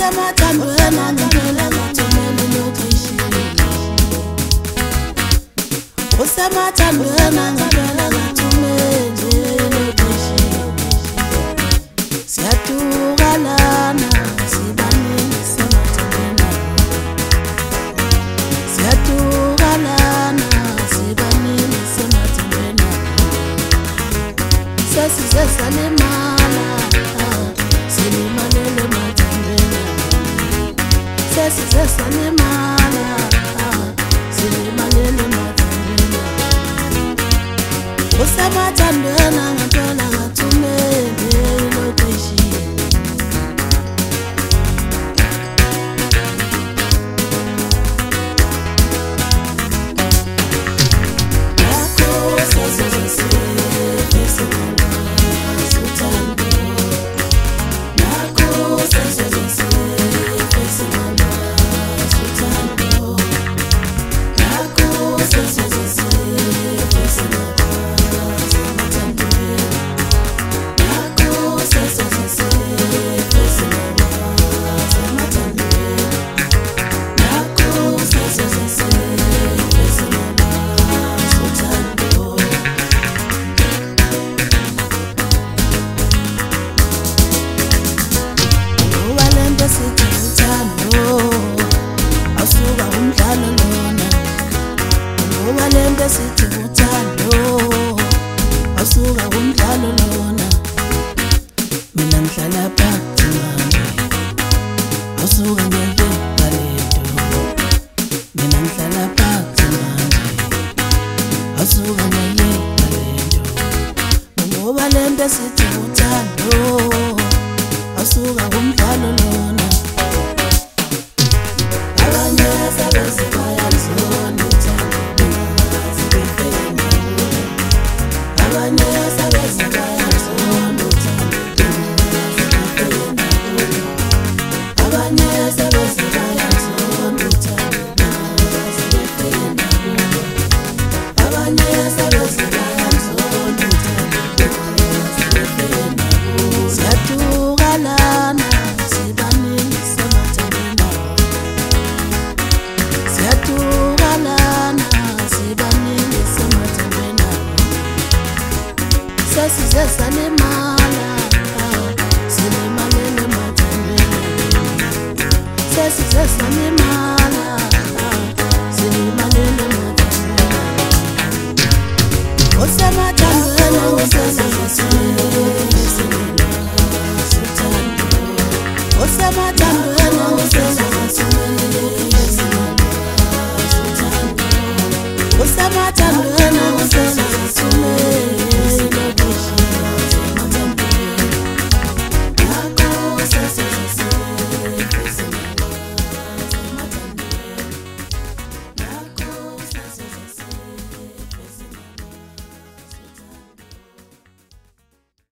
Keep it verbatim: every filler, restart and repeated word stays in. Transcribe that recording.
Usemathandweni ngempela ngathumela location. Usemathandweni ngempela ngathumela location. Siyadukalana sibaningi semathandweni. Siyadukalana sibaningi semathandweni. Sesize salimala silimalele mathandweni. Sesize salimala silimalele mathandweni. Usemathandweni ngempela ngathumela location. Nakho sesize sifesimala suthando. Nakho sesize sifesimala suthando. Nakho sesize sifesimala suthando. Nakho sesize sifesimala suthando. Nakho sesize sifesimala suthando. Uwalento sithi uthando awusuka umdlalo lona. Uwalento sithi uthando awusuka umdlalo lona. Mina ngihlala phansi manje awusuka ngeke ngalento. Mina ngihlala phansi manje awusuka ngeke ngalento. Ngoba lento sithi uthando awusuka umdlalo lona. Abanye sebese bayalizona uthando sibefeke nabo. Abanye sebese bayalizona uthando sibefeke nabo. Abanye sebese bayalizona uthando sibefeke nabo. Abanye sebese bayalizona uthando sibefeke nabo. Siyadukalana sibaningi semathandweni. Siyadukalana sibaningi semathandweni. Sesize salimala silimalele mathandweni. Sesize salimala silimalele mathandweni. Usemathandweni usesize